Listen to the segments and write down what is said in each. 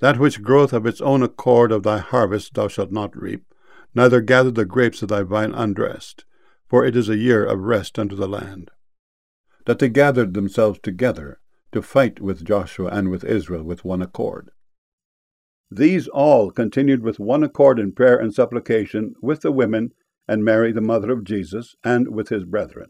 That which groweth of its own accord of thy harvest thou shalt not reap, neither gather the grapes of thy vine undressed, for it is a year of rest unto the land. That they gathered themselves together to fight with Joshua and with Israel with one accord. These all continued with one accord in prayer and supplication with the women and Mary the mother of Jesus, and with his brethren.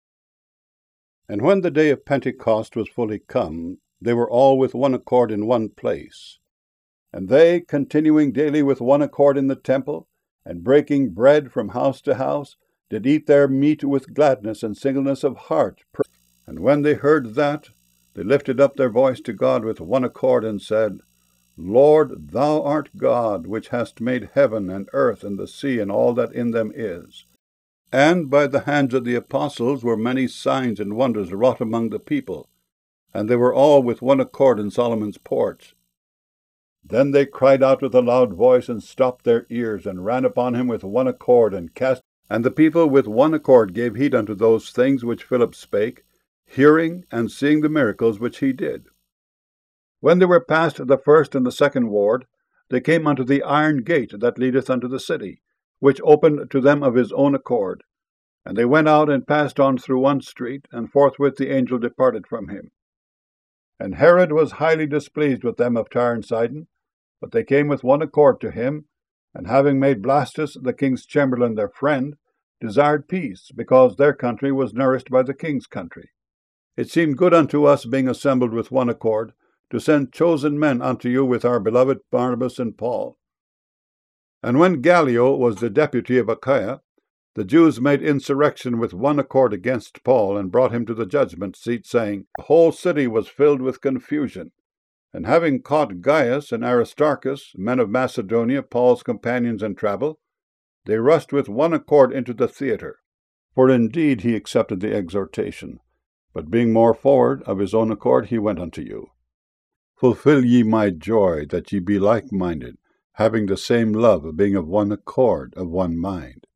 And when the day of Pentecost was fully come, they were all with one accord in one place. And they, continuing daily with one accord in the temple, and breaking bread from house to house, did eat their meat with gladness and singleness of heart. And when they heard that, they lifted up their voice to God with one accord, and said, Lord, thou art God, which hast made heaven and earth and the sea and all that in them is. And by the hands of the apostles were many signs and wonders wrought among the people, and they were all with one accord in Solomon's porch. Then they cried out with a loud voice, and stopped their ears, and ran upon him with one accord, and cast. And the people with one accord gave heed unto those things which Philip spake, hearing and seeing the miracles which he did. When they were past the first and the second ward, they came unto the iron gate that leadeth unto the city, which opened to them of his own accord. And they went out and passed on through one street, and forthwith the angel departed from him. And Herod was highly displeased with them of Tyre and Sidon, but they came with one accord to him, and having made Blastus the king's chamberlain their friend, desired peace, because their country was nourished by the king's country. It seemed good unto us, being assembled with one accord, to send chosen men unto you with our beloved Barnabas and Paul. And when Gallio was the deputy of Achaia, the Jews made insurrection with one accord against Paul, and brought him to the judgment seat, saying, The whole city was filled with confusion. And having caught Gaius and Aristarchus, men of Macedonia, Paul's companions in travel, they rushed with one accord into the theatre. For indeed he accepted the exhortation, but being more forward of his own accord, he went unto you. Fulfill ye my joy, that ye be like-minded, having the same love, being of one accord, of one mind.